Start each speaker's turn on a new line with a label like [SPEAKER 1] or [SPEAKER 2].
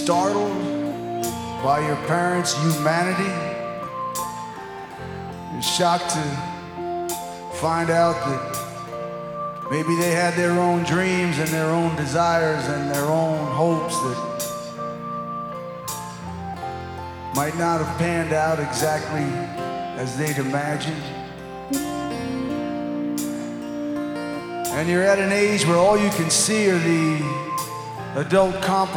[SPEAKER 1] startled by your parents' humanity. You're shocked to find out that maybe they had their own dreams and their own desires and their own hopes that might not have panned out exactly as they'd imagined. And you're at an age where all you can see are the adult compromises